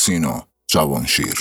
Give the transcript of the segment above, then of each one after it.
Sino Cavanşir.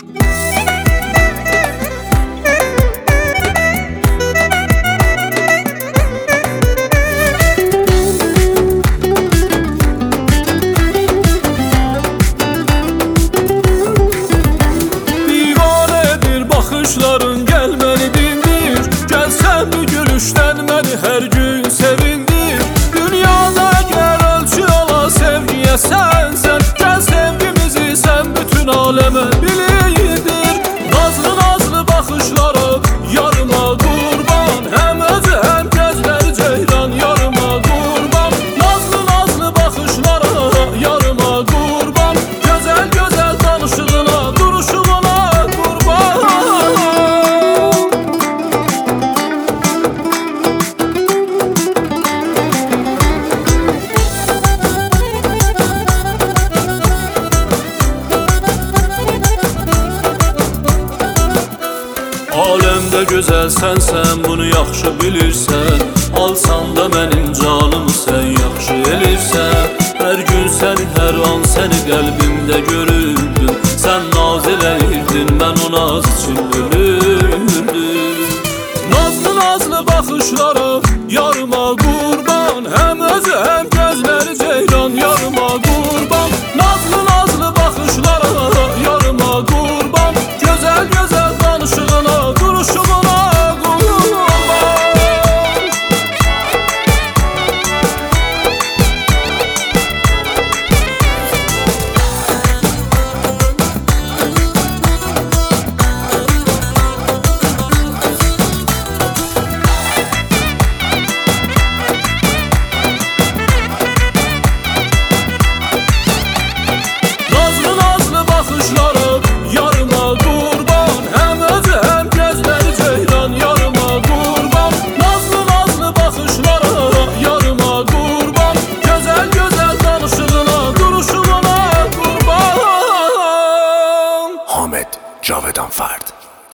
Bakışların gelmeli dindir. Gel sen bu gülüşten beni her gün sevindir. Dünyada gel ölçü ola sevgiye sen. Gel sevgimizi sen bütün aleme bilirdir. Nazlı nazlı bakışlara yarıma kurban. Hem özü hem gözleri ceylan yarıma kurban. Nazlı nazlı bakışlara yarıma kurban. Güzel güzel danışığına duruşuna kurban. Alemde güzel sensen, bunu yaxşı bilirsən. Alsan da mənim canımı sen yaxşı elirsən. Hər gün səni, hər an səni qəlbimdə görürdüm. Sən naz eləyirdin, mən o naz için ölürdüm. Nazlı nazlı bakışlara yarıma kurban. Hem özü hem gözleri ceylan yarıma kurban. Nazlı nazlı bakışlara yarıma kurban. Güzel güzel danışığına duruşuna kurban. Nazlı nazlı bakışlara yarıma kurban. Hem özü hem gözleri ceylan yarıma kurban. Nazlı nazlı bakışlara yarıma kurban. Güzel güzel danışığına duruşuna kurban. Hamed Cavedan Fard.